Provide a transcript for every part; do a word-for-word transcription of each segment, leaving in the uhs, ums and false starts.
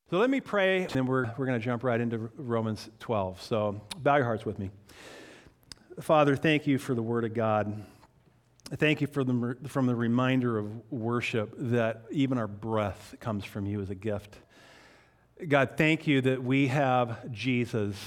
So let me pray, and then we're, we're going to jump right into Romans twelve. So bow your hearts with me. Father, thank you for the Word of God. Thank you for the, from the reminder of worship that even our breath comes from you as a gift. God, thank you that we have Jesus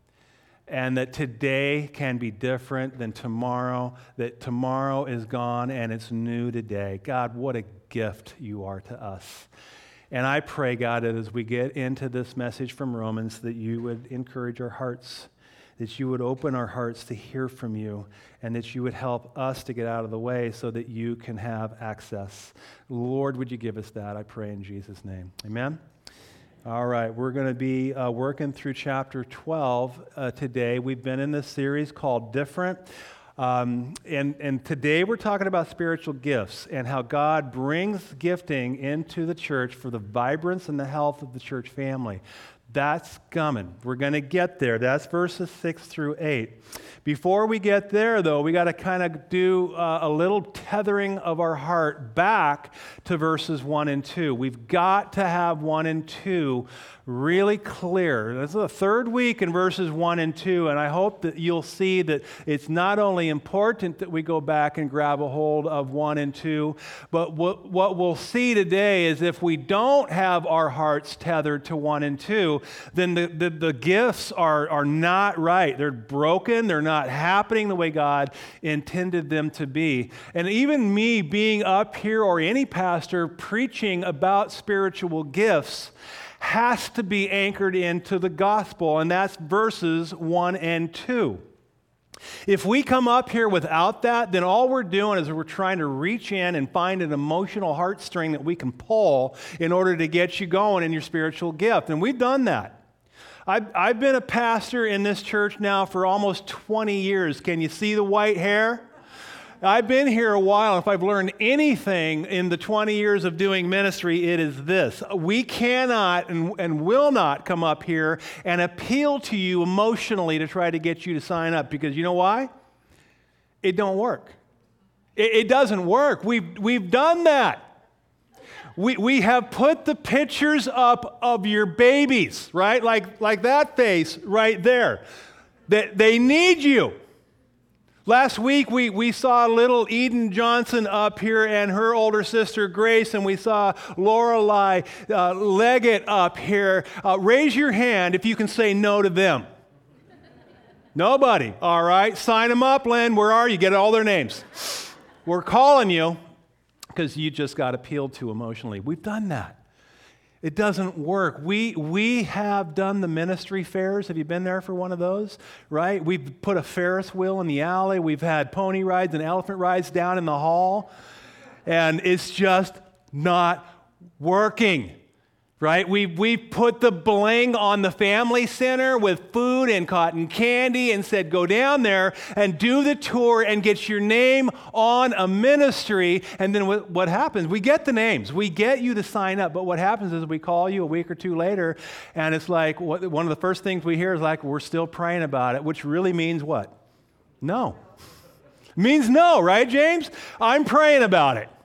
and that today can be different than tomorrow, that tomorrow is gone and it's new today. God, what a gift you are to us. And I pray, God, that as we get into this message from Romans, that you would encourage our hearts, that you would open our hearts to hear from you, and that you would help us to get out of the way so that you can have access. Lord, would you give us that? I pray in Jesus' name. Amen? All right, we're going to be uh, working through chapter twelve uh, today. We've been in this series called Different. Um, and, and today we're talking about spiritual gifts and how God brings gifting into the church for the vibrance and the health of the church family. That's coming. We're going to get there. That's verses six through eight. Before we get there, though, we got to kind of do uh, a little tethering of our heart back to verses one and two. We've got to have one and two really clear. This is the third week in verses one and two, and I hope that you'll see that it's not only important that we go back and grab a hold of one and two, but what, what we'll see today is if we don't have our hearts tethered to one and two, then the, the, the gifts are, are not right. They're broken. They're not happening the way God intended them to be. And even me being up here or any pastor preaching about spiritual gifts has to be anchored into the gospel, and that's verses one and two. If we come up here without that, then all we're doing is we're trying to reach in and find an emotional heartstring that we can pull in order to get you going in your spiritual gift. And we've done that. I've, I've been a pastor in this church now for almost twenty years. Can you see the white hair? I've been here a while. If I've learned anything in the twenty years of doing ministry, it is this. We cannot and, and will not come up here and appeal to you emotionally to try to get you to sign up, because you know why? It don't work. It, it doesn't work. We've, we've done that. We, we have put the pictures up of your babies, right? Like, like that face right there. They, they need you. Last week, we, we saw little Eden Johnson up here and her older sister, Grace, and we saw Lorelei uh, Leggett up here. Uh, raise your hand if you can say no to them. Nobody. All right. Sign them up, Len. Where are you? Get all their names. We're calling you because you just got appealed to emotionally. We've done that. It doesn't work. We we have done the ministry fairs. Have you been there for one of those? Right? We've put a Ferris wheel in the alley. We've had pony rides and elephant rides down in the hall. And it's just not working. Right? We've, we've put the bling on the family center with food and cotton candy and said, go down there and do the tour and get your name on a ministry. And then what, what happens? We get the names. We get you to sign up. But what happens is we call you a week or two later, and it's like, what, one of the first things we hear is like, we're still praying about it, which really means what? No. It means no, right, James? I'm praying about it.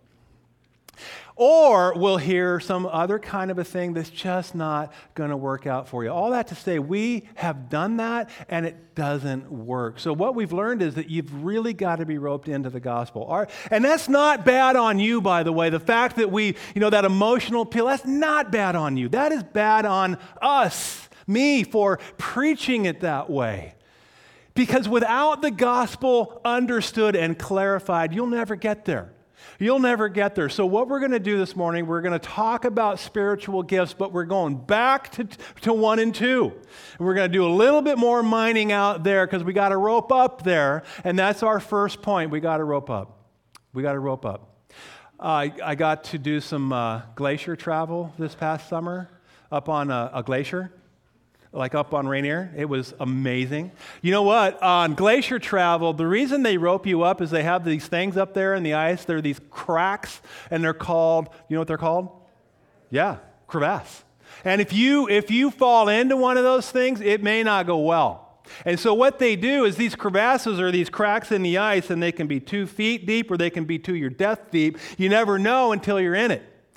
Or we'll hear some other kind of a thing that's just not going to work out for you. All that to say, we have done that, and it doesn't work. So what we've learned is that you've really got to be roped into the gospel. Our, and that's not bad on you, by the way. The fact that we, you know, that emotional appeal, that's not bad on you. That is bad on us, me, for preaching it that way. Because without the gospel understood and clarified, you'll never get there. You'll never get there. So what we're going to do this morning, we're going to talk about spiritual gifts, but we're going back to, to one and two. And we're going to do a little bit more mining out there because we got to rope up there, and that's our first point. We got to rope up. We got to rope up. Uh, I, I got to do some uh, glacier travel this past summer up on a, a glacier. Like up on Rainier. It was amazing. You know what? On glacier travel, the reason they rope you up is they have these things up there in the ice. They're these cracks, and they're called, you know what they're called? Yeah, crevasse. And if you if you fall into one of those things, it may not go well. And so what they do is these crevasses are these cracks in the ice, and they can be two feet deep or they can be to your death deep. You never know until you're in it.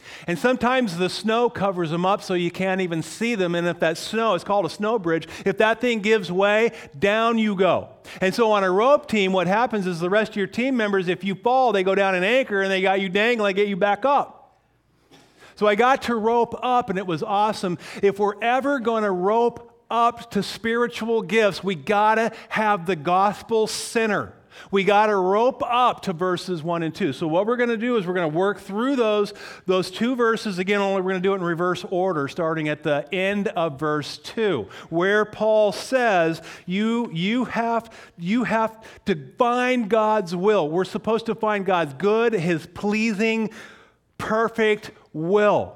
And sometimes the snow covers them up so you can't even see them. And if that snow, it's called a snow bridge, if that thing gives way, down you go. And so on a rope team, what happens is the rest of your team members, if you fall, they go down an anchor and they got you dangling, get you back up. So I got to rope up, and it was awesome. If we're ever going to rope up to spiritual gifts, we got to have the gospel center. We got to rope up to verses one and two. So what we're going to do is we're going to work through those, those two verses again, only we're going to do it in reverse order, starting at the end of verse two, where Paul says, you, you, have, you have to find God's will. We're supposed to find God's good, his pleasing, perfect will.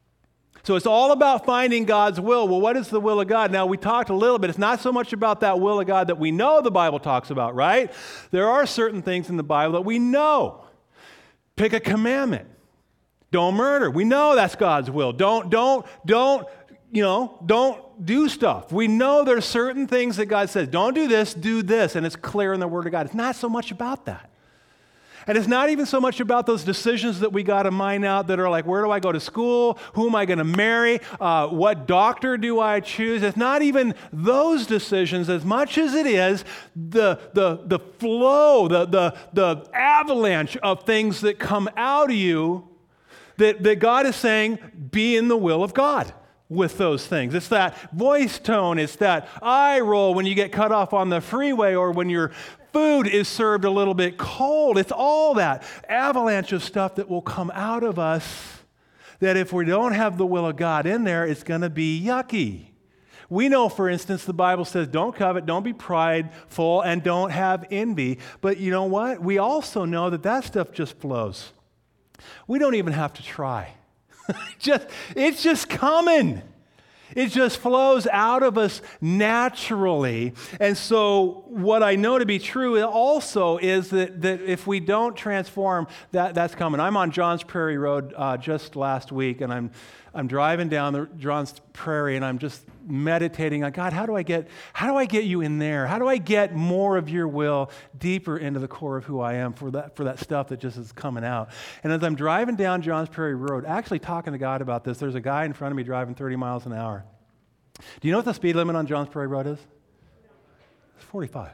So it's all about finding God's will. Well, what is the will of God? Now, we talked a little bit. It's not so much about that will of God that we know the Bible talks about, right? There are certain things in the Bible that we know. Pick a commandment. Don't murder. We know that's God's will. Don't, don't, don't, you know, don't do stuff. We know there's certain things that God says, don't do this, do this, and it's clear in the Word of God. It's not so much about that. And it's not even so much about those decisions that we got to mine out that are like, where do I go to school? Who am I going to marry? Uh, what doctor do I choose? It's not even those decisions as much as it is the, the, the flow, the, the, the avalanche of things that come out of you that, that God is saying, be in the will of God with those things. It's that voice tone. It's that eye roll when you get cut off on the freeway or when you're food is served a little bit cold. It's all that avalanche of stuff that will come out of us that if we don't have the will of God in there, it's going to be yucky. We know, for instance, the Bible says don't covet, don't be prideful, and don't have envy. But you know what? We also know that that stuff just flows. We don't even have to try. just, it's just coming. It just flows out of us naturally. And so what I know to be true also is that, that if we don't transform, that, that's coming. I'm on Johns Prairie Road uh, just last week, and I'm I'm driving down the Johns Prairie, and I'm just meditating on, God, how do I get how do I get you in there? How do I get more of your will deeper into the core of who I am for that for that stuff that just is coming out? And as I'm driving down Johns Prairie Road, actually talking to God about this, there's a guy in front of me driving thirty miles an hour. Do you know what the speed limit on Johns Prairie Road is? It's forty-five.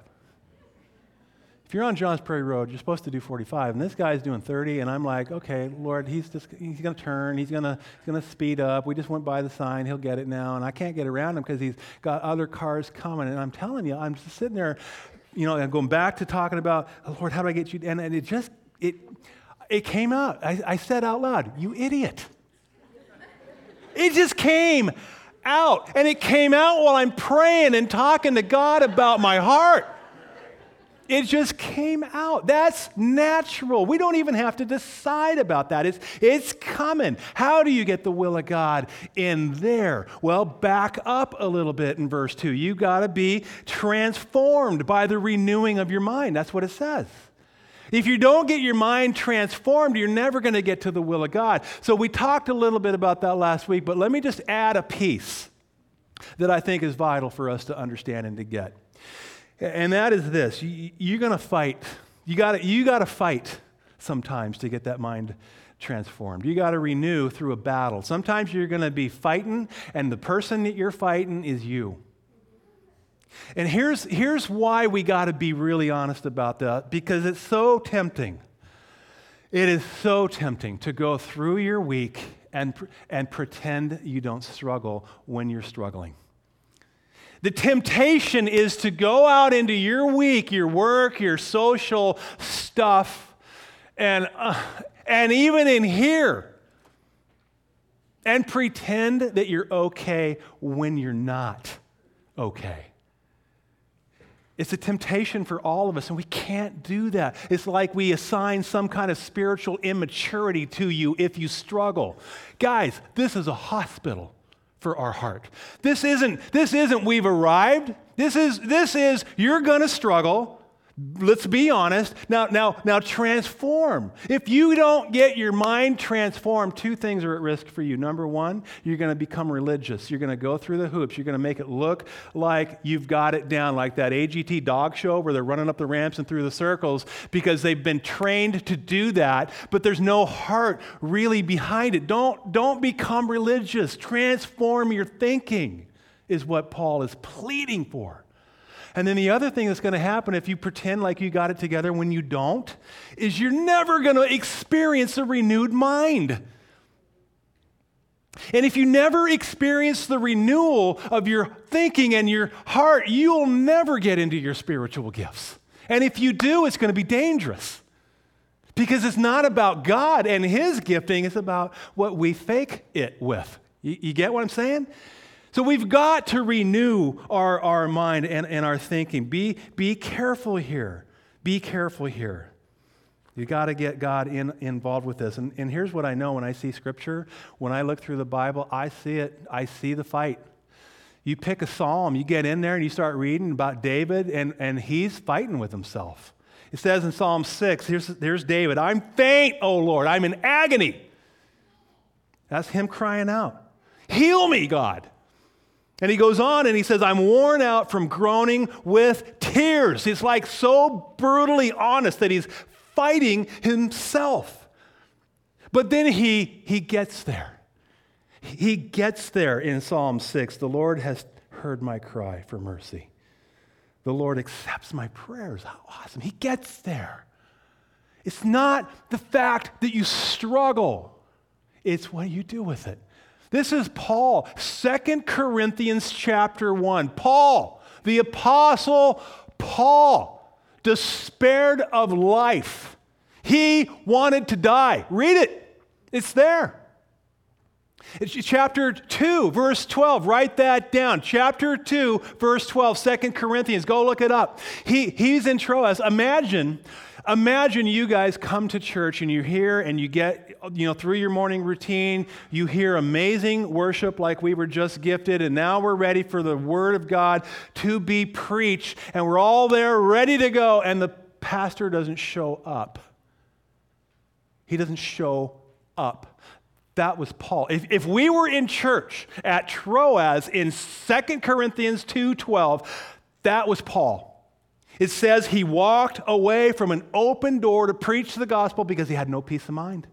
If you're on Johns Prairie Road, you're supposed to do forty-five, and this guy's doing thirty, and I'm like, okay, Lord, he's just he's going to turn, he's going to he's going to speed up. We just went by the sign, he'll get it now, and I can't get around him because he's got other cars coming. And I'm telling you, I'm just sitting there, you know, and going back to talking about, oh, Lord, how do I get you? And, and it just it it came out. I, I said out loud, "You idiot!" It just came out, and it came out while I'm praying and talking to God about my heart. It just came out. That's natural. We don't even have to decide about that. It's, it's coming. How do you get the will of God in there? Well, back up a little bit in verse two. You got to be transformed by the renewing of your mind. That's what it says. If you don't get your mind transformed, you're never going to get to the will of God. So we talked a little bit about that last week, but let me just add a piece that I think is vital for us to understand and to get. And that is this. You, you're going to fight. You got you got to fight sometimes to get that mind transformed. You got to renew through a battle. Sometimes you're going to be fighting, and the person that you're fighting is you. And here's, here's why we got to be really honest about that, because it's so tempting. It is so tempting to go through your week and, and pretend you don't struggle when you're struggling. The temptation is to go out into your week, your work, your social stuff, and, uh, and even in here, and pretend that you're okay when you're not okay. It's a temptation for all of us, and we can't do that. It's like we assign some kind of spiritual immaturity to you if you struggle. Guys, this is a hospital for our heart. This isn't, this isn't we've arrived. This is, this is you're going to struggle, Let's be honest. Now, now, now transform. If you don't get your mind transformed, two things are at risk for you. Number one, you're going to become religious. You're going to go through the hoops. You're going to make it look like you've got it down, like that A G T dog show where they're running up the ramps and through the circles because they've been trained to do that, but there's no heart really behind it. Don't, don't become religious. Transform your thinking is what Paul is pleading for. And then the other thing that's going to happen if you pretend like you got it together when you don't is you're never going to experience a renewed mind. And if you never experience the renewal of your thinking and your heart, you'll never get into your spiritual gifts. And if you do, it's going to be dangerous. Because it's not about God and His gifting, it's about what we fake it with. You, you get what I'm saying? So we've got to renew our, our mind and, and our thinking. Be, be careful here. Be careful here. You've got to get God in, involved with this. And, and here's what I know when I see Scripture. When I look through the Bible, I see it. I see the fight. You pick a psalm, you get in there and you start reading about David, and, and he's fighting with himself. It says in Psalm six, here's, here's David, I'm faint, O Lord. I'm in agony. That's him crying out. Heal me, God. And he goes on and he says, I'm worn out from groaning with tears. He's like so brutally honest that he's fighting himself. But then he, he gets there. He gets there in Psalm six. The Lord has heard my cry for mercy. The Lord accepts my prayers. How awesome. He gets there. It's not the fact that you struggle. It's what you do with it. This is Paul, Second Corinthians chapter one. Paul, the apostle Paul, despaired of life. He wanted to die. Read it. It's there. It's chapter two, verse twelve. Write that down. Chapter two, verse twelve, Second Corinthians. Go look it up. He, he's in Troas. Imagine, imagine you guys come to church and you're here and you get, you know, through your morning routine, you hear amazing worship like we were just gifted, and now we're ready for the Word of God to be preached, and we're all there ready to go, and the pastor doesn't show up. He doesn't show up. That was Paul. If, if we were in church at Troas in Second Corinthians two twelve, that was Paul. It says he walked away from an open door to preach the gospel because he had no peace of mind.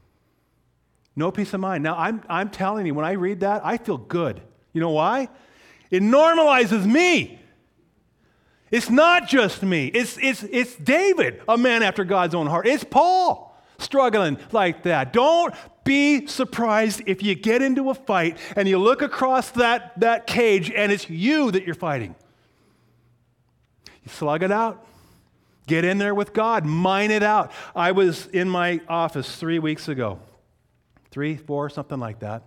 No peace of mind. Now, I'm, I'm telling you, when I read that, I feel good. You know why? It normalizes me. It's not just me. It's, it's, it's David, a man after God's own heart. It's Paul struggling like that. Don't be surprised if you get into a fight and you look across that, that cage and it's you that you're fighting. You slug it out. Get in there with God. Mine it out. I was in my office three weeks ago. Three, four, something like that.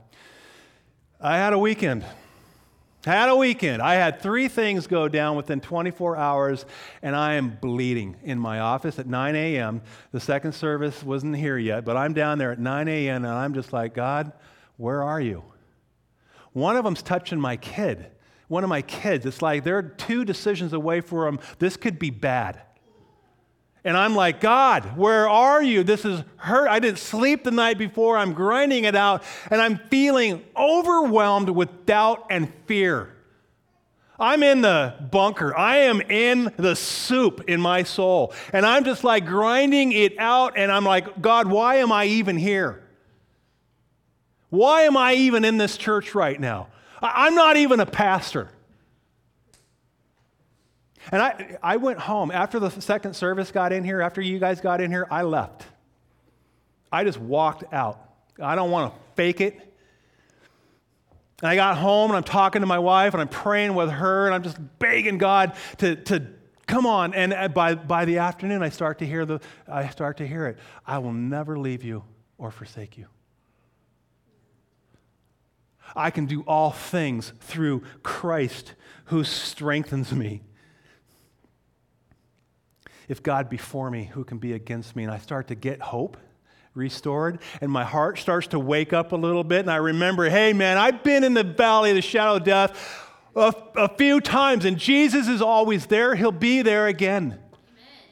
I had a weekend. I had a weekend. I had three things go down within twenty-four hours, and I am bleeding in my office at nine a.m. The second service wasn't here yet, but I'm down there at nine a.m., and I'm just like, God, where are you? One of them's touching my kid. One of my kids. It's like they're two decisions away from them. This could be bad. And I'm like, God, where are you? This is hurt. I didn't sleep the night before. I'm grinding it out, and I'm feeling overwhelmed with doubt and fear. I'm in the bunker. I am in the soup in my soul. And I'm just like grinding it out, and I'm like, God, why am I even here? Why am I even in this church right now? I'm not even a pastor. And I, I went home. After the second service got in here, after you guys got in here, I left. I just walked out. I don't want to fake it. And I got home, and I'm talking to my wife, and I'm praying with her, and I'm just begging God to, to come on. And by, by the afternoon, I start to hear the, I start to hear it. I will never leave you or forsake you. I can do all things through Christ who strengthens me. If God be for me, who can be against me? And I start to get hope restored, and my heart starts to wake up a little bit, and I remember, hey, man, I've been in the valley of the shadow of death a, a few times, and Jesus is always there. He'll be there again. Amen.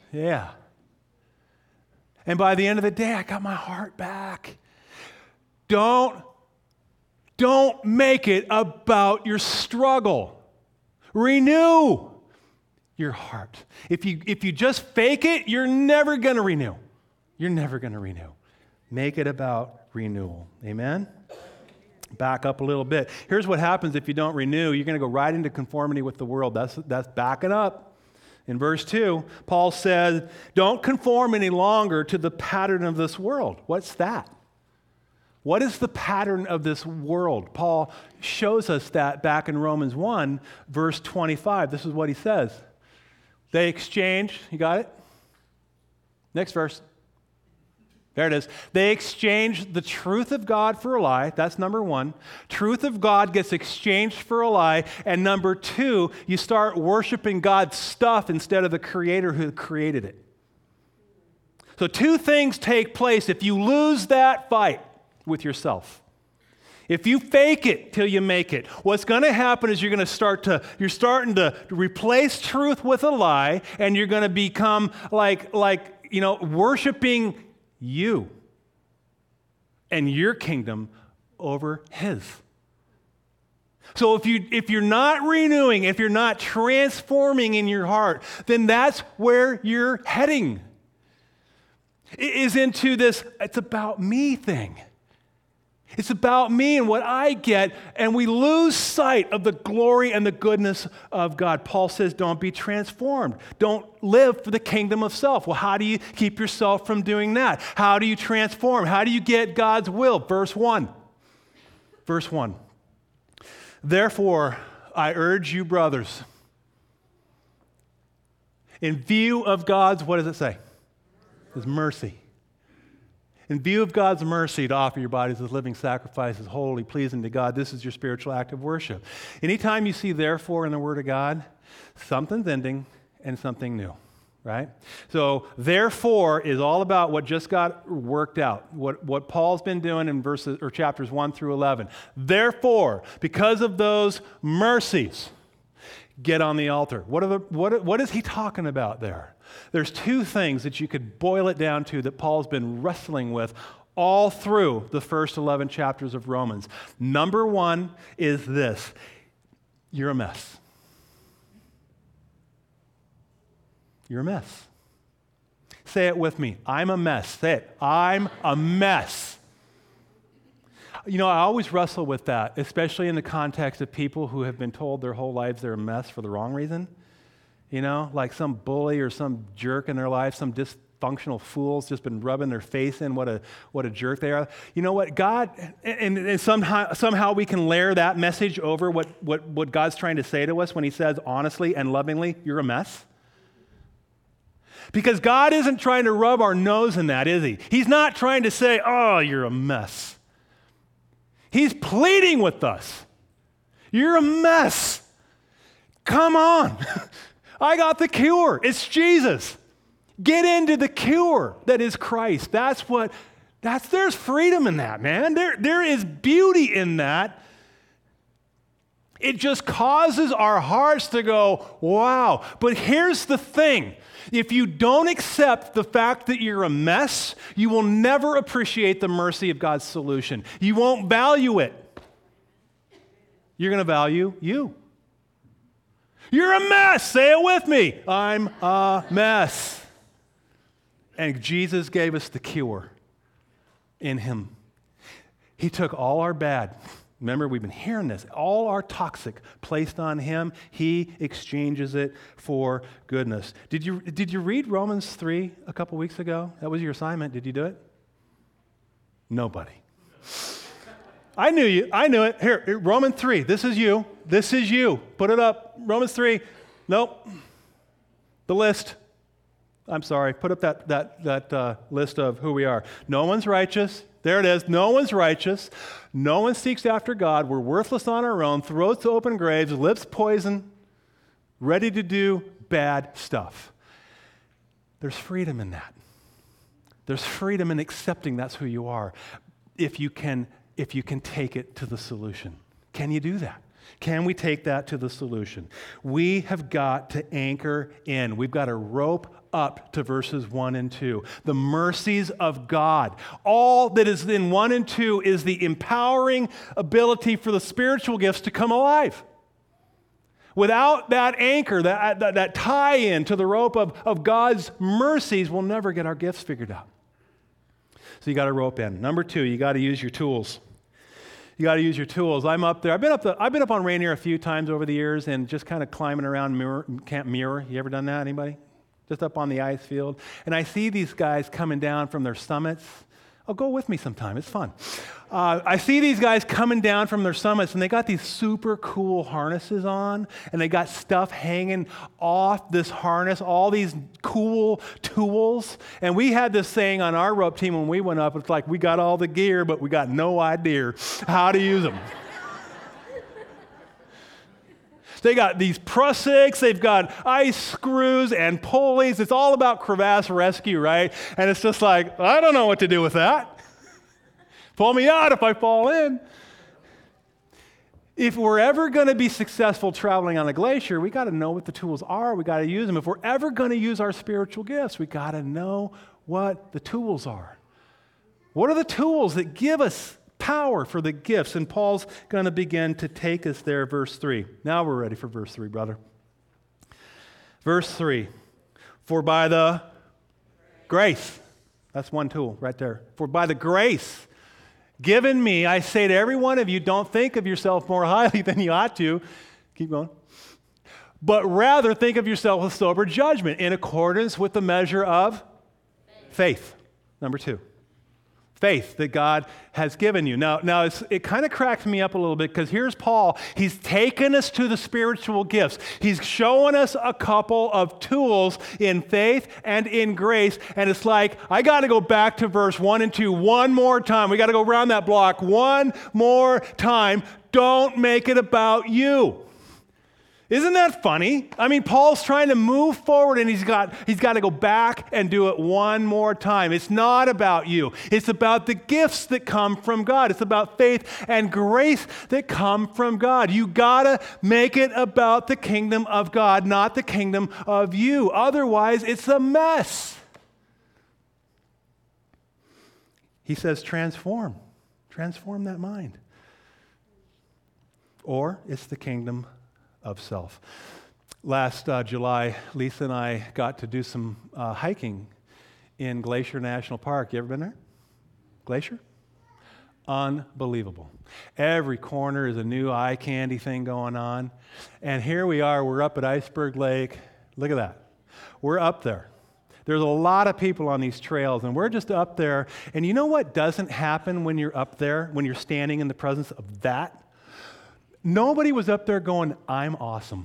Yeah. And by the end of the day, I got my heart back. Don't, don't make it about your struggle. Renew your heart. If you, if you just fake it, you're never going to renew. You're never going to renew. Make it about renewal. Amen? Back up a little bit. Here's what happens if you don't renew. You're going to go right into conformity with the world. That's, that's backing up. In verse two, Paul says, don't conform any longer to the pattern of this world. What's that? What is the pattern of this world? Paul shows us that back in Romans one, verse twenty-five. This is what he says. They exchanged, you got it? Next verse. There it is. They exchanged the truth of God for a lie. That's number one. Truth of God gets exchanged for a lie. And number two, you start worshiping God's stuff instead of the Creator who created it. So two things take place if you lose that fight with yourself. If you fake it till you make it, what's going to happen is you're going to start to, you're starting to replace truth with a lie, and you're going to become like, like, you know, worshiping you and your kingdom over his. So if you if you're not renewing, if you're not transforming in your heart, then that's where you're heading. It is into this it's about me thing. It's about me and what I get, and we lose sight of the glory and the goodness of God. Paul says, don't be transformed. Don't live for the kingdom of self. Well, how do you keep yourself from doing that? How do you transform? How do you get God's will? Verse one. Verse one. Therefore, I urge you, brothers, in view of God's, what does it say? His mercy. In view of God's mercy, to offer your bodies as living sacrifices, holy, pleasing to God. This is your spiritual act of worship. Anytime you see therefore in the Word of God, something's ending and something new, right? So therefore is all about what just got worked out, what, what Paul's been doing in verses or chapters one through eleven. Therefore, because of those mercies, get on the altar. What, are the, what, what is he talking about there? There's two things that you could boil it down to that Paul's been wrestling with all through the first eleven chapters of Romans. Number one is this: you're a mess. You're a mess. Say it with me. I'm a mess. Say it. I'm a mess. You know, I always wrestle with that, especially in the context of people who have been told their whole lives they're a mess for the wrong reason. You know, like some bully or some jerk in their life, some dysfunctional fool's just been rubbing their face in what a what a jerk they are. You know what? God, and, and somehow somehow we can layer that message over what, what, what God's trying to say to us when he says honestly and lovingly, you're a mess. Because God isn't trying to rub our nose in that, is he? He's not trying to say, oh, you're a mess. He's pleading with us. You're a mess. Come on. I got the cure. It's Jesus. Get into the cure that is Christ. That's what, that's, there's freedom in that, man. There, there is beauty in that. It just causes our hearts to go, wow. But here's the thing. If you don't accept the fact that you're a mess, you will never appreciate the mercy of God's solution. You won't value it. You're going to value you. You're a mess. Say it with me. I'm a mess. And Jesus gave us the cure in him. He took all our bad. Remember, we've been hearing this. All our toxic placed on him. He exchanges it for goodness. Did you, did you read Romans three a couple weeks ago? That was your assignment. Did you do it? Nobody. I knew you. I knew it. Here, Romans three. This is you. This is you. Put it up. Romans three. Nope. The list. I'm sorry. Put up that that that uh, list of who we are. No one's righteous. There it is. No one's righteous. No one seeks after God. We're worthless on our own. Throats to open graves. Lips poison. Ready to do bad stuff. There's freedom in that. There's freedom in accepting that's who you are. If you can. If you can take it to the solution. Can you do that? Can we take that to the solution? We have got to anchor in. We've got to rope up to verses one and two. The mercies of God. All that is in one and two is the empowering ability for the spiritual gifts to come alive. Without that anchor, that, that, that tie-in to the rope of, of God's mercies, we'll never get our gifts figured out. So you got to rope in. Number two, you got to use your tools. You got to use your tools. I'm up there. I've been up the, I've been up on Rainier a few times over the years and just kind of climbing around Mirror, Camp Mirror. You ever done that? Anybody? Just up on the ice field. And I see these guys coming down from their summits. Oh, go with me sometime. It's fun. Uh, I see these guys coming down from their summits, and they got these super cool harnesses on, and they got stuff hanging off this harness, all these cool tools. And we had this saying on our rope team when we went up, it's like, we got all the gear, but we got no idea how to use them. They got these prussiks, they've got ice screws and pulleys. It's all about crevasse rescue, right? And it's just like, I don't know what to do with that. Pull me out if I fall in. If we're ever going to be successful traveling on a glacier, we got to know what the tools are. We got to use them. If we're ever going to use our spiritual gifts, we got to know what the tools are. What are the tools that give us power for the gifts? And Paul's going to begin to take us there, verse three. Now we're ready for verse three, brother. Verse three. For by the grace, that's one tool right there. For by the grace given me, I say to every one of you, don't think of yourself more highly than you ought to. Keep going. But rather think of yourself with sober judgment in accordance with the measure of faith. faith. Number two. Faith that God has given you. Now, now it's, it kind of cracks me up a little bit because here's Paul. He's taken us to the spiritual gifts. He's showing us a couple of tools in faith and in grace. And it's like, I got to go back to verse one and two one more time. We got to go around that block one more time. Don't make it about you. Isn't that funny? I mean, Paul's trying to move forward and he's got, he's got to go back and do it one more time. It's not about you. It's about the gifts that come from God. It's about faith and grace that come from God. You got to make it about the kingdom of God, not the kingdom of you. Otherwise, it's a mess. He says, transform. Transform that mind. Or it's the kingdom of self. Last uh, July, Lisa and I got to do some uh, hiking in Glacier National Park. You ever been there? Glacier? Unbelievable. Every corner is a new eye candy thing going on. And here we are, we're up at Iceberg Lake. Look at that. We're up there. There's a lot of people on these trails, and we're just up there. And you know what doesn't happen when you're up there, when you're standing in the presence of that? Nobody was up there going, I'm awesome.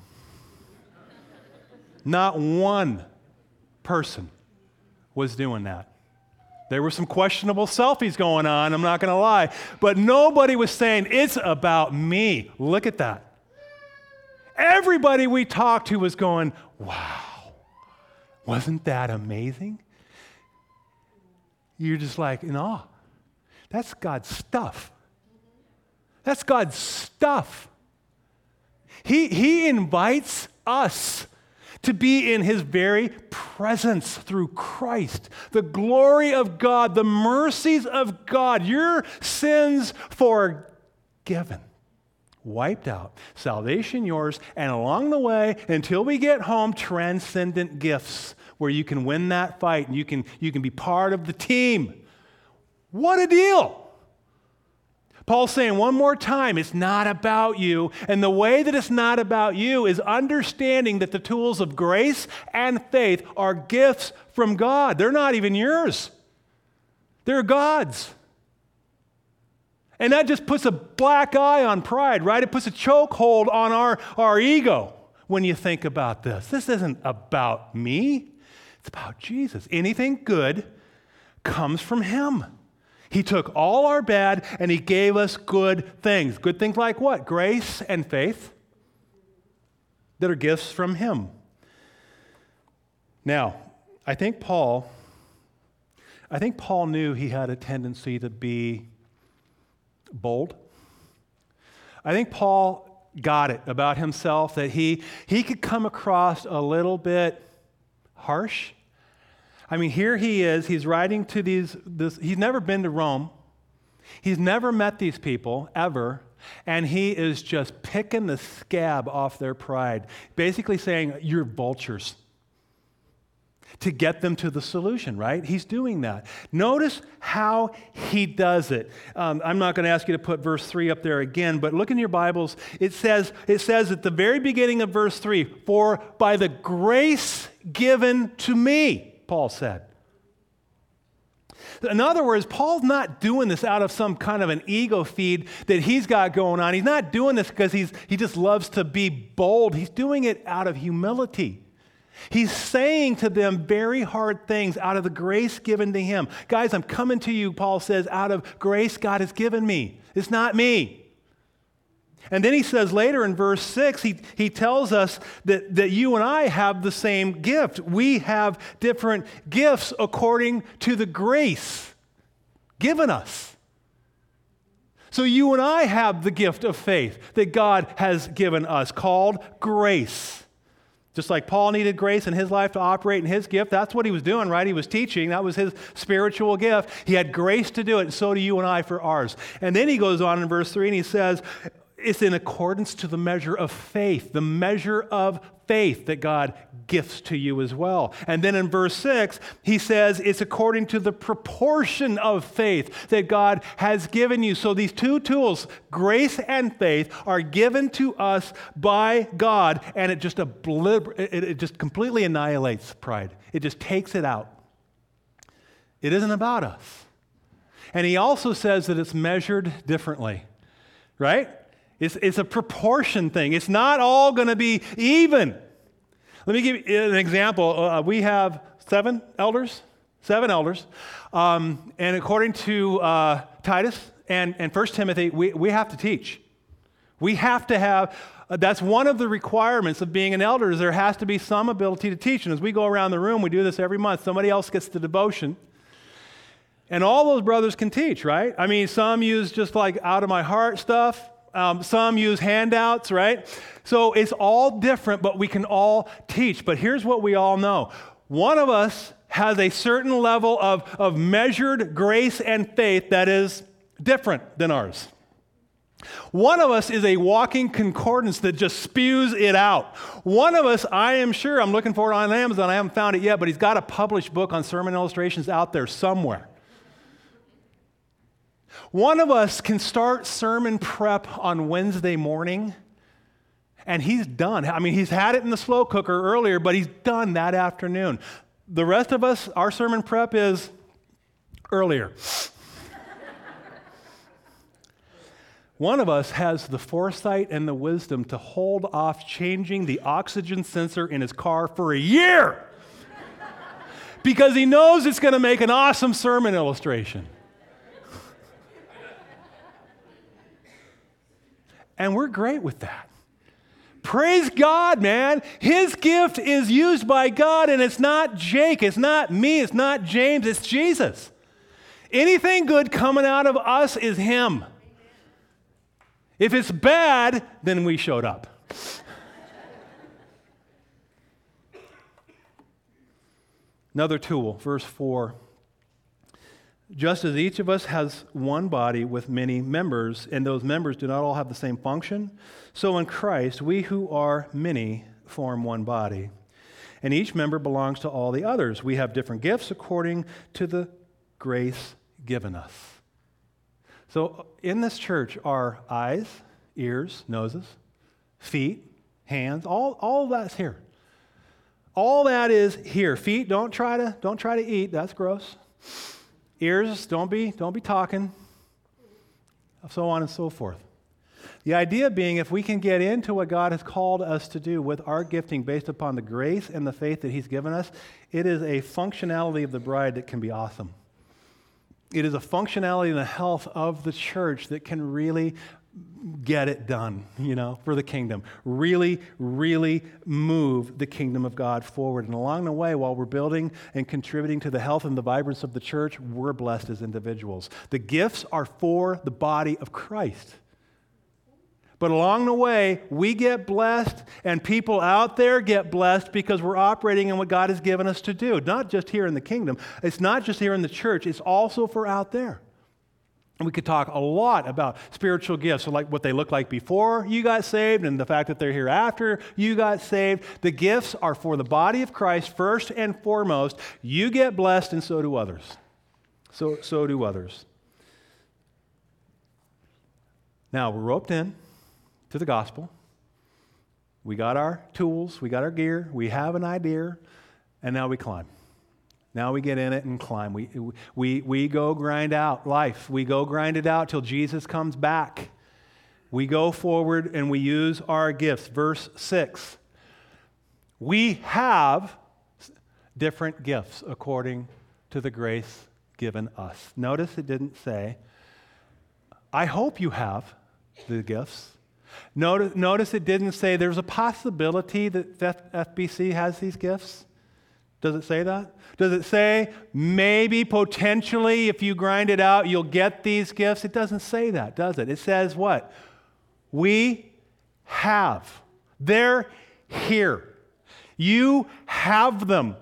Not one person was doing that. There were some questionable selfies going on, I'm not going to lie, but nobody was saying, it's about me. Look at that. Everybody we talked to was going, wow, wasn't that amazing? You're just like, in awe. That's God's stuff. That's God's stuff. He, he invites us to be in his very presence through Christ. The glory of God, the mercies of God, your sins forgiven, wiped out, salvation yours, and along the way, until we get home, transcendent gifts where you can win that fight and you can, you can be part of the team. What a deal! Paul's saying one more time, it's not about you. And the way that it's not about you is understanding that the tools of grace and faith are gifts from God. They're not even yours. They're God's. And that just puts a black eye on pride, right? It puts a chokehold on our, our ego when you think about this. This isn't about me. It's about Jesus. Anything good comes from him. He took all our bad and he gave us good things. Good things like what? Grace and faith that are gifts from him. Now, I think Paul, I think Paul knew he had a tendency to be bold. I think Paul got it about himself, that he, he could come across a little bit harsh. I mean, here he is, he's writing to these, this, he's never been to Rome. He's never met these people, ever, and he is just picking the scab off their pride, basically saying, you're vultures, to get them to the solution, right? He's doing that. Notice how he does it. Um, I'm not going to ask you to put verse three up there again, but look in your Bibles. It says, it says at the very beginning of verse three, for by the grace given to me, Paul said. In other words, Paul's not doing this out of some kind of an ego feed that he's got going on. He's not doing this because he's, he just loves to be bold. He's doing it out of humility. He's saying to them very hard things out of the grace given to him. Guys, I'm coming to you, Paul says, out of grace God has given me. It's not me. And then he says later in verse six, he, he tells us that, that you and I have the same gift. We have different gifts according to the grace given us. So you and I have the gift of faith that God has given us, called grace. Just like Paul needed grace in his life to operate in his gift, that's what he was doing, right? He was teaching. That was his spiritual gift. He had grace to do it, and so do you and I for ours. And then he goes on in verse three, and he says, it's in accordance to the measure of faith, the measure of faith that God gifts to you as well. And then in verse six, he says it's according to the proportion of faith that God has given you. So these two tools, grace and faith, are given to us by God, and it just obliter- it, it just completely annihilates pride. It just takes it out. It isn't about us. And he also says that it's measured differently, right? It's, it's a proportion thing. It's not all going to be even. Let me give you an example. Uh, we have seven elders, seven elders. Um, and according to uh, Titus and, and First Timothy, we, we have to teach. We have to have, uh, that's one of the requirements of being an elder, is there has to be some ability to teach. And as we go around the room, we do this every month. Somebody else gets the devotion. And all those brothers can teach, right? I mean, some use just like out of my heart stuff. Um, some use handouts, right? So it's all different, but we can all teach. But here's what we all know. One of us has a certain level of, of measured grace and faith that is different than ours. One of us is a walking concordance that just spews it out. One of us, I am sure, I'm looking for it on Amazon. I haven't found it yet, but he's got a published book on sermon illustrations out there somewhere. One of us can start sermon prep on Wednesday morning, and he's done. I mean, he's had it in the slow cooker earlier, but he's done that afternoon. The rest of us, our sermon prep is earlier. One of us has the foresight and the wisdom to hold off changing the oxygen sensor in his car for a year because he knows it's going to make an awesome sermon illustration. And we're great with that. Praise God, man. His gift is used by God, and it's not Jake, it's not me, it's not James, it's Jesus. Anything good coming out of us is him. If it's bad, then we showed up. Another tool, verse four. Just as each of us has one body with many members, and those members do not all have the same function, so in Christ, we who are many form one body. And each member belongs to all the others. We have different gifts according to the grace given us. So in this church are eyes, ears, noses, feet, hands, all, all of that's here. All that is here. Feet, don't try to, don't try to eat, that's gross. Ears, don't be, don't be talking, so on and so forth. The idea being, if we can get into what God has called us to do with our gifting based upon the grace and the faith that he's given us, it is a functionality of the bride that can be awesome. It is a functionality in the health of the church that can really get it done, you know, for the kingdom. Really, really move the kingdom of God forward. And along the way, while we're building and contributing to the health and the vibrance of the church, we're blessed as individuals. The gifts are for the body of Christ. But along the way, we get blessed, and people out there get blessed because we're operating in what God has given us to do. Not just here in the kingdom. It's not just here in the church. It's also for out there. And we could talk a lot about spiritual gifts, so like what they look like before you got saved and the fact that they're here after you got saved. The gifts are for the body of Christ first and foremost. You get blessed, and so do others. So, so do others. Now, we're roped in to the gospel. We got our tools, we got our gear, we have an idea, and now we climb. Now we get in it and climb. We, we, we go grind out life. We go grind it out till Jesus comes back. We go forward and we use our gifts. Verse six. We have different gifts according to the grace given us. Notice it didn't say, I hope you have the gifts. Notice, notice it didn't say there's a possibility that F B C has these gifts. Does it say that? Does it say maybe, potentially, if you grind it out, you'll get these gifts? It doesn't say that, does it? It says what? We have. They're here. You have them.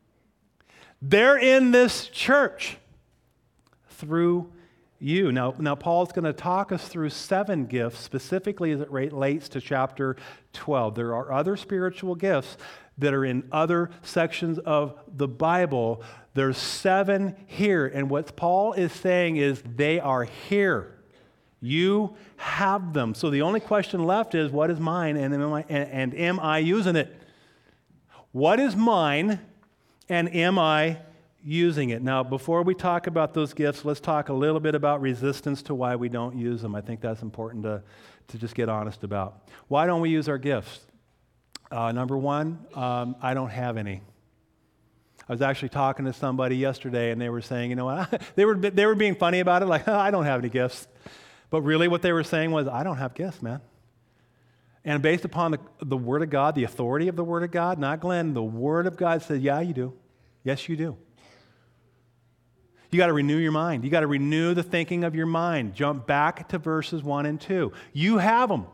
They're in this church through you. Now, now Paul's going to talk us through seven gifts, specifically as it relates to chapter twelve. There are other spiritual gifts that are in other sections of the Bible. There's seven here, and what Paul is saying is they are here. You have them. So the only question left is, what is mine, and am I, and, and am I using it? What is mine, and am I using it? Now, before we talk about those gifts, let's talk a little bit about resistance to why we don't use them. I think that's important to, to just get honest about. Why don't we use our gifts? Uh, number one, um, I don't have any. I was actually talking to somebody yesterday, and they were saying, you know what, they were they were being funny about it, like, oh, I don't have any gifts. But really what they were saying was, I don't have gifts, man. And based upon the, the Word of God, the authority of the Word of God, not Glenn, the Word of God said, yeah, you do. Yes, you do. You got to renew your mind. You got to renew the thinking of your mind. Jump back to verses one and two. You have them.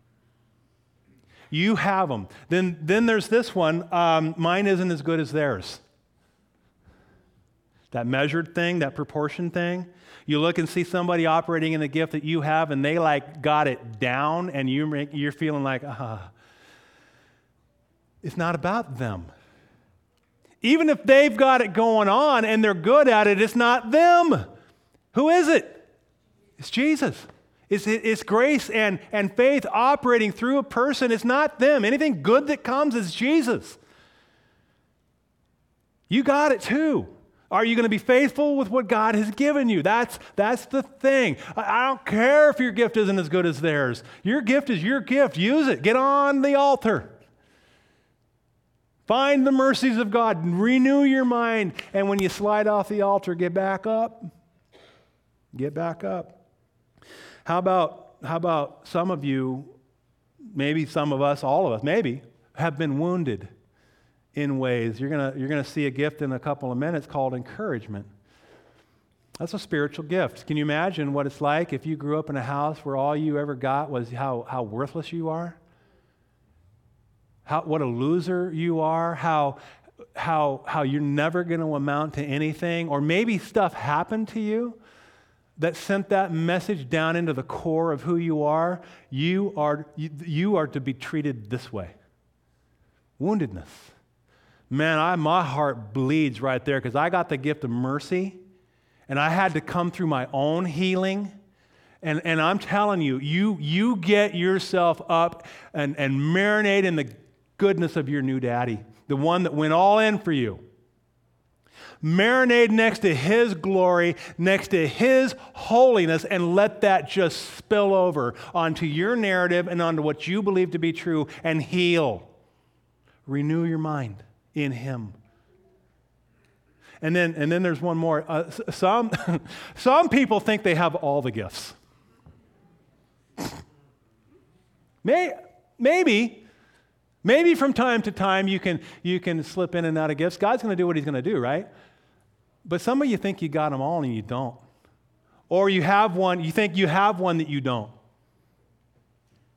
You have them. Then, then there's this one, um, mine isn't as good as theirs. That measured thing, that proportion thing. You look and see somebody operating in the gift that you have, and they like got it down, and you make, you're feeling like, ah. It's not about them. Even if they've got it going on and they're good at it, it's not them. Who is it? It's Jesus. It's, it's grace and, and faith operating through a person. It's not them. Anything good that comes is Jesus. You got it too. Are you going to be faithful with what God has given you? That's, that's the thing. I, I don't care if your gift isn't as good as theirs. Your gift is your gift. Use it. Get on the altar. Find the mercies of God. Renew your mind. And when you slide off the altar, get back up. Get back up. How about, how about some of you, maybe some of us, all of us, maybe, have been wounded in ways. You're going you're gonna see a gift in a couple of minutes called encouragement. That's a spiritual gift. Can you imagine what it's like if you grew up in a house where all you ever got was how, how worthless you are? How, what a loser you are, how, how, how you're never going to amount to anything, or maybe stuff happened to you that sent that message down into the core of who you are. You are, you, you are to be treated this way. Woundedness. Man, I, my heart bleeds right there because I got the gift of mercy, and I had to come through my own healing. And, and I'm telling you, you, you get yourself up and, and marinate in the goodness of your new daddy, the one that went all in for you. Marinate next to His glory, next to His holiness, and let that just spill over onto your narrative and onto what you believe to be true, and heal. Renew your mind in Him. And then, and then there's one more. Uh, some, some people think they have all the gifts. May, maybe. Maybe from time to time you can, you can slip in and out of gifts. God's going to do what He's going to do, right? But some of you think you got them all and you don't. Or you have one, you think you have one that you don't.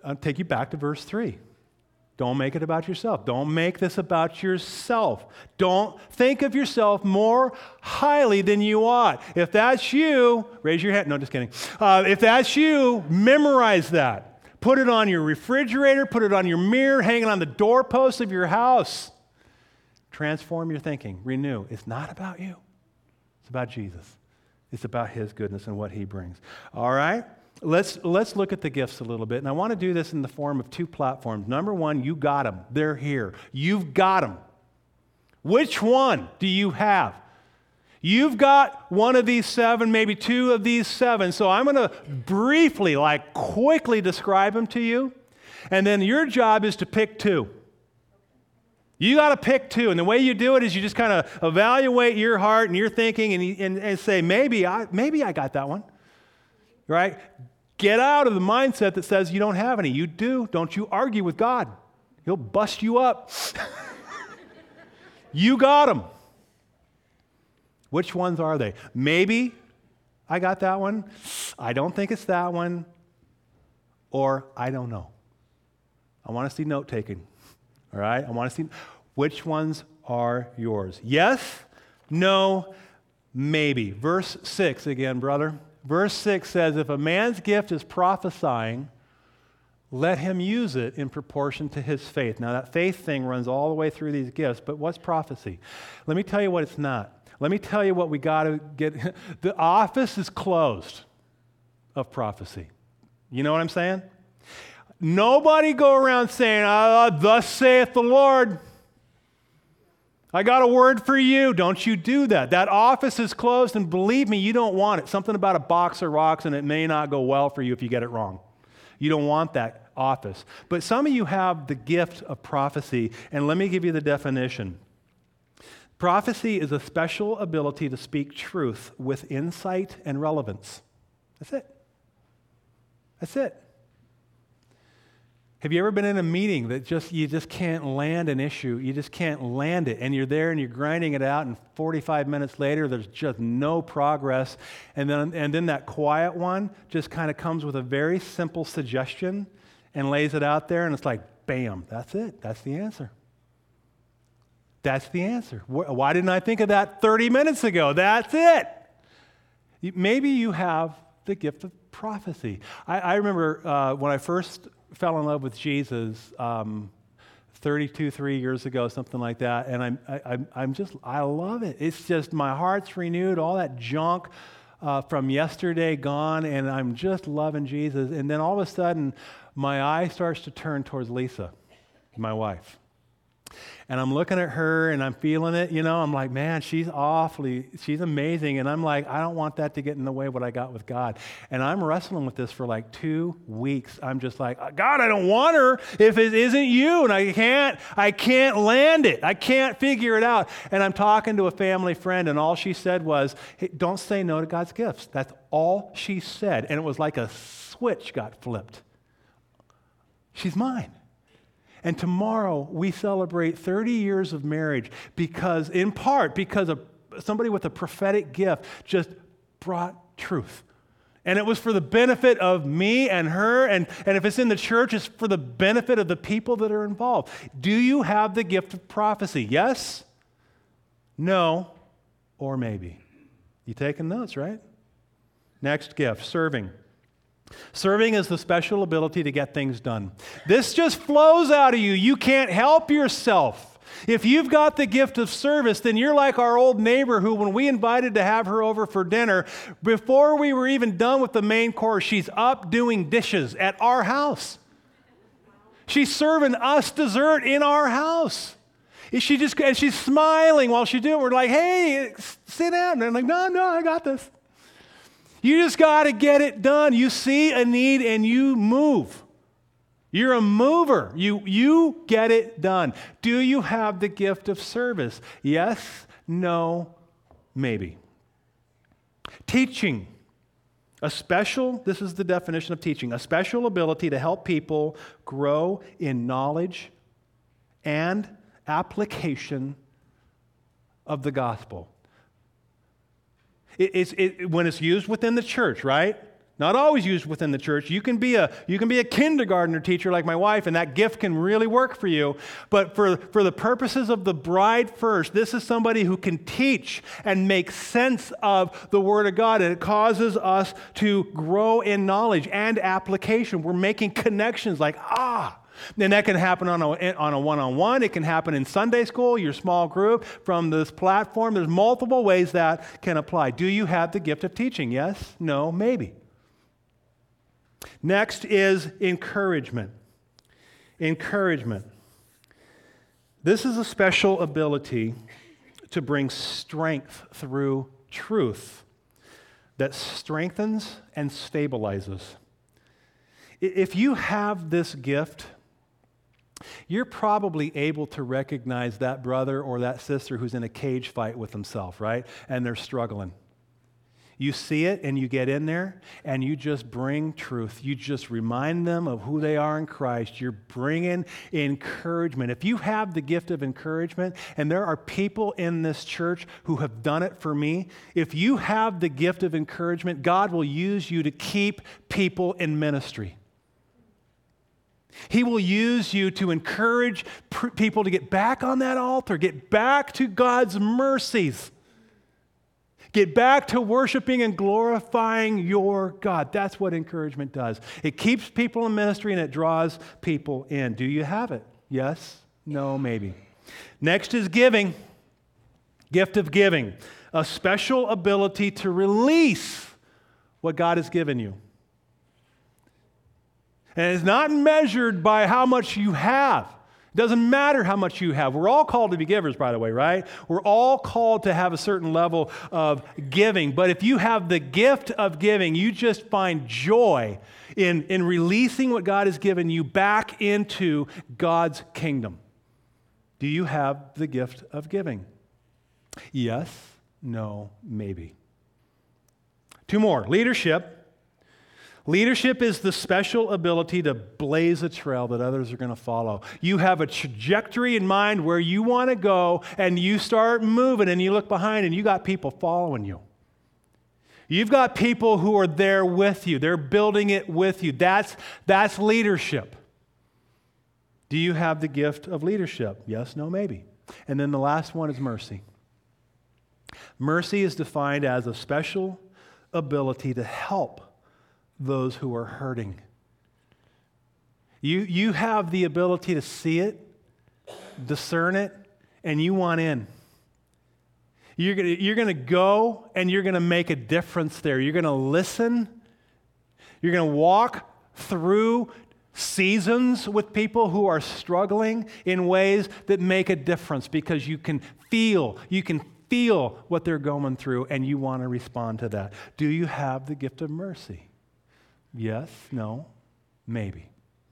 I'll take you back to verse three. Don't make it about yourself. Don't make this about yourself. Don't think of yourself more highly than you ought. If that's you, raise your hand. No, just kidding. Uh, if that's you, memorize that. Put it on your refrigerator. Put it on your mirror. Hang it on the doorpost of your house. Transform your thinking. Renew. It's not about you. It's about Jesus. It's about his goodness and what he brings. All right? Let's, let's look at the gifts a little bit. And I want to do this in the form of two platforms. Number one, you got them. They're here. You've got them. Which one do you have? You've got one of these seven, maybe two of these seven. So I'm going to briefly, like quickly describe them to you. And then your job is to pick two. You got to pick two. And the way you do it is you just kind of evaluate your heart and your thinking and, and, and say, maybe I, maybe I got that one. Right? Get out of the mindset that says you don't have any. You do. Don't you argue with God. He'll bust you up. You got them. Which ones are they? Maybe I got that one. I don't think it's that one. Or I don't know. I want to see note taking. All right? I want to see which ones are yours. Yes, no, maybe. Verse six again, brother. Verse six says, if a man's gift is prophesying, let him use it in proportion to his faith. Now, that faith thing runs all the way through these gifts, but what's prophecy? Let me tell you what it's not. Let me tell you what we got to get. The office is closed of prophecy. You know what I'm saying? Nobody go around saying, ah, thus saith the Lord. I got a word for you. Don't you do that. That office is closed, and believe me, you don't want it. Something about a box of rocks, and it may not go well for you if you get it wrong. You don't want that office. But some of you have the gift of prophecy, and let me give you the definition. Prophecy is a special ability to speak truth with insight and relevance. That's it. That's it. Have you ever been in a meeting that just you just can't land an issue? You just can't land it, and you're there and you're grinding it out, and forty-five minutes later, there's just no progress, and then and then that quiet one just kind of comes with a very simple suggestion and lays it out there, and it's like, bam, that's it. That's the answer. That's the answer. Why didn't I think of that thirty minutes ago? That's it. Maybe you have the gift of prophecy. I, I remember uh, when I first fell in love with Jesus um, thirty-two, three years ago, something like that, and I'm, I, I'm, I'm just, I love it. It's just, my heart's renewed, all that junk uh, from yesterday gone, and I'm just loving Jesus. And then all of a sudden, my eye starts to turn towards Lisa, my wife. And I'm looking at her and I'm feeling it, you know, I'm like, man, she's awfully, she's amazing. And I'm like, I don't want that to get in the way of what I got with God. And I'm wrestling with this for like two weeks. I'm just like, God, I don't want her if it isn't you. And I can't, I can't land it. I can't figure it out. And I'm talking to a family friend, and all she said was, hey, don't say no to God's gifts. That's all she said. And it was like a switch got flipped. She's mine. And tomorrow we celebrate thirty years of marriage because, in part, because of somebody with a prophetic gift just brought truth. And it was for the benefit of me and her, and, and if it's in the church, it's for the benefit of the people that are involved. Do you have the gift of prophecy? Yes? No? Or maybe? You taking notes, right? Next gift, serving. Serving is the special ability to get things done. This just flows out of you. You can't help yourself. If you've got the gift of service, then you're like our old neighbor who, when we invited to have her over for dinner, before we were even done with the main course, she's up doing dishes at our house. She's serving us dessert in our house. She just, and she's smiling while she's doing it. We're like, hey, sit down. And I'm like, no, no, I got this. You just got to get it done. You see a need and you move. You're a mover. You, you get it done. Do you have the gift of service? Yes, no, maybe. Teaching. A special, this is the definition of teaching, a special ability to help people grow in knowledge and application of the gospel. It, it's, it, when it's used within the church, right? Not always used within the church. You can be a you can be a kindergartner teacher like my wife, and that gift can really work for you. But for, for the purposes of the bride first, this is somebody who can teach and make sense of the Word of God, and it causes us to grow in knowledge and application. We're making connections like, ah, and that can happen on a, on a one-on-one. It can happen in Sunday school, your small group, from this platform. There's multiple ways that can apply. Do you have the gift of teaching? Yes? No? Maybe. Next is encouragement. Encouragement. This is a special ability to bring strength through truth that strengthens and stabilizes. If you have this gift, you're probably able to recognize that brother or that sister who's in a cage fight with themselves, right? And they're struggling. You see it and you get in there and you just bring truth. You just remind them of who they are in Christ. You're bringing encouragement. If you have the gift of encouragement, and there are people in this church who have done it for me, if you have the gift of encouragement, God will use you to keep people in ministry. He will use you to encourage pr- people to get back on that altar, get back to God's mercies. Get back to worshiping and glorifying your God. That's what encouragement does. It keeps people in ministry and it draws people in. Do you have it? Yes? No? Maybe. Next is giving. Gift of giving. A special ability to release what God has given you. And it's not measured by how much you have. It doesn't matter how much you have. We're all called to be givers, by the way, right? We're all called to have a certain level of giving. But if you have the gift of giving, you just find joy in, in releasing what God has given you back into God's kingdom. Do you have the gift of giving? Yes, no, maybe. Two more. Leadership. Leadership is the special ability to blaze a trail that others are going to follow. You have a trajectory in mind where you want to go, and you start moving, and you look behind, and you got people following you. You've got people who are there with you. They're building it with you. That's, that's leadership. Do you have the gift of leadership? Yes, no, maybe. And then the last one is mercy. Mercy is defined as a special ability to help those who are hurting. You, you have the ability to see it, discern it, and you want in. You're gonna, you're gonna go and you're gonna make a difference there. You're gonna listen. You're gonna walk through seasons with people who are struggling in ways that make a difference because you can feel, you can feel what they're going through and you want to respond to that. Do you have the gift of mercy? Yes, no, maybe.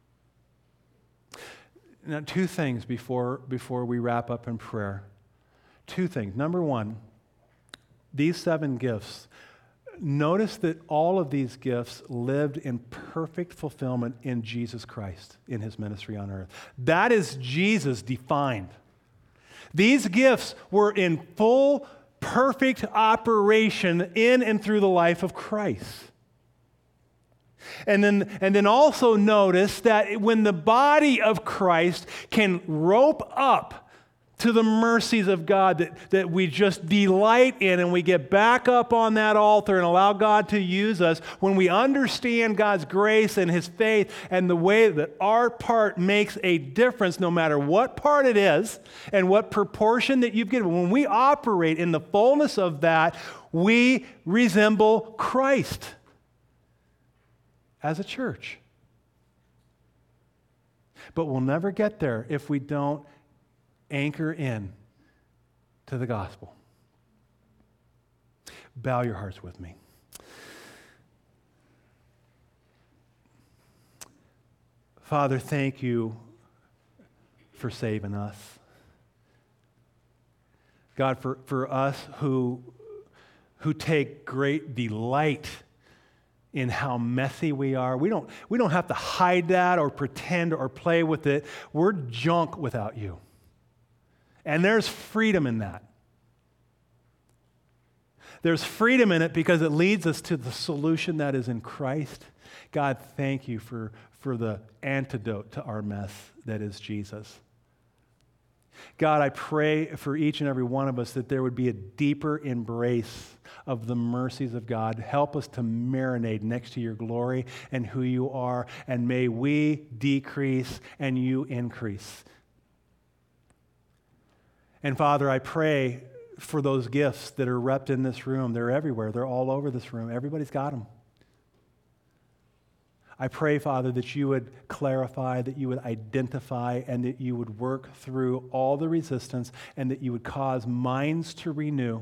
Now, two things before, before we wrap up in prayer. Two things. Number one, these seven gifts, notice that all of these gifts lived in perfect fulfillment in Jesus Christ, in his ministry on earth. That is Jesus defined. These gifts were in full, perfect operation in and through the life of Christ. And then, and then also notice that when the body of Christ can rope up to the mercies of God that, that we just delight in, and we get back up on that altar and allow God to use us, when we understand God's grace and his faith and the way that our part makes a difference, no matter what part it is and what proportion that you've given, when we operate in the fullness of that, we resemble Christ as a church. But we'll never get there if we don't anchor in to the gospel. Bow your hearts with me. Father, thank you for saving us. God, for, for us who, who take great delight in how messy we are. We don't, we don't have to hide that or pretend or play with it. We're junk without you. And there's freedom in that. There's freedom in it because it leads us to the solution that is in Christ. God, thank you for, for the antidote to our mess that is Jesus. God, I pray for each and every one of us that there would be a deeper embrace of the mercies of God. Help us to marinate next to your glory and who you are, and may we decrease and you increase. And Father, I pray for those gifts that are wrapped in this room. They're everywhere. They're all over this room. Everybody's got them. I pray, Father, that you would clarify, that you would identify, and that you would work through all the resistance, and that you would cause minds to renew,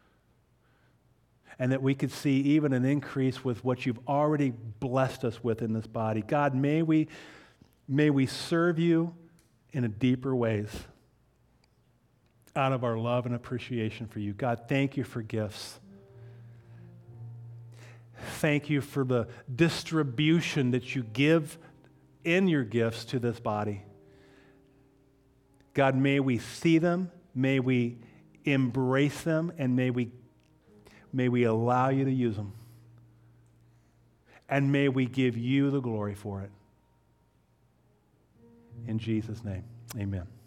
and that we could see even an increase with what you've already blessed us with in this body. God, may we, may we serve you in a deeper ways out of our love and appreciation for you. God, thank you for gifts. Thank you for the distribution that you give in your gifts to this body. God, may we see them, may we embrace them, and may we, may we allow you to use them. And may we give you the glory for it. In Jesus' name, amen.